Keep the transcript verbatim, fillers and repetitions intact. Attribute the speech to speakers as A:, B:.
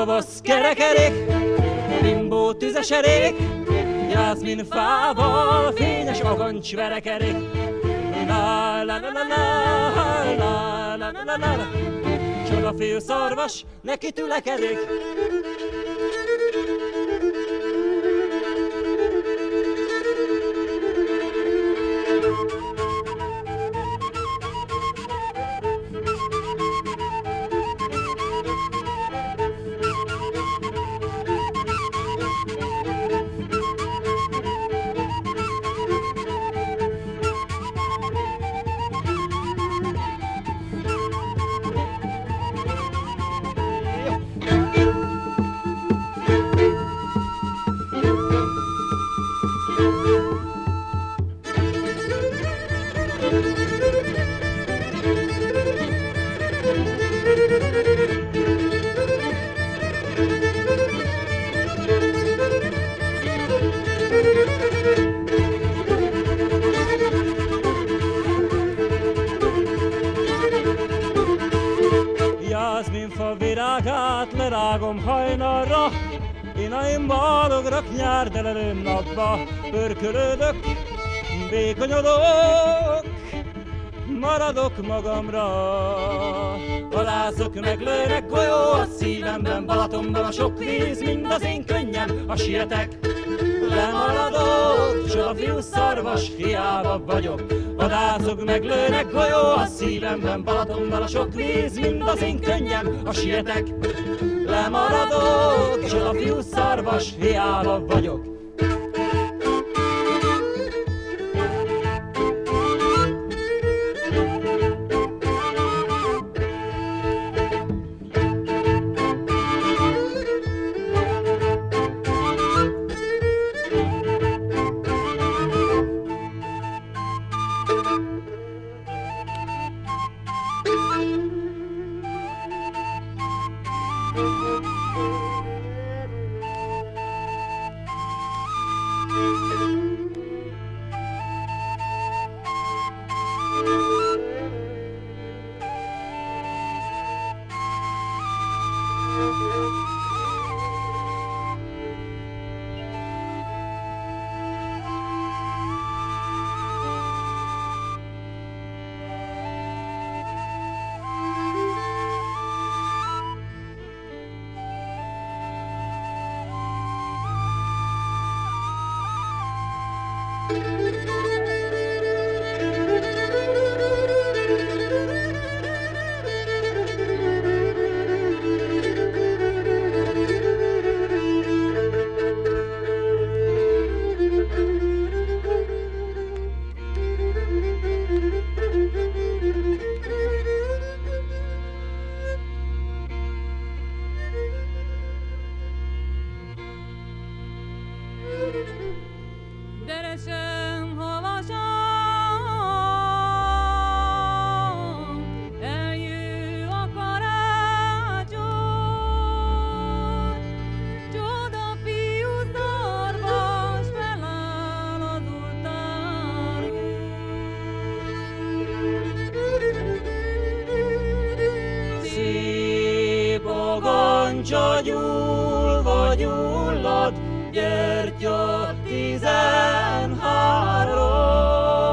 A: kovosz kerekerék, bimbó tüzes erék, jászmin fával fényes agancs verekerék. La la la la la la la la la la, csodafiú szarvas neki tülekedik. Jászminfa virágát lerágom hajnalra, én a én balograk nyár delelő napba pörkölődök, békonyodok, maradok magamra. Vadászok meglőnek golyó a szívemben, Balatonban a sok víz, mind az én könnyem, ha sietek, lemaradok, csodafiú szarvas, hiába vagyok. Vadászok meglőnek golyó a szívemben, Balatonban a sok víz, mind az én könnyem, ha sietek, lemaradok, csodafiú szarvas, hiába vagyok.
B: Deresen havasan, eljő a karácsony, csodafiú szarvas feláll az oltáron.
A: Szép a gancsa gyúlva gyullad, gyertya tizenhárom.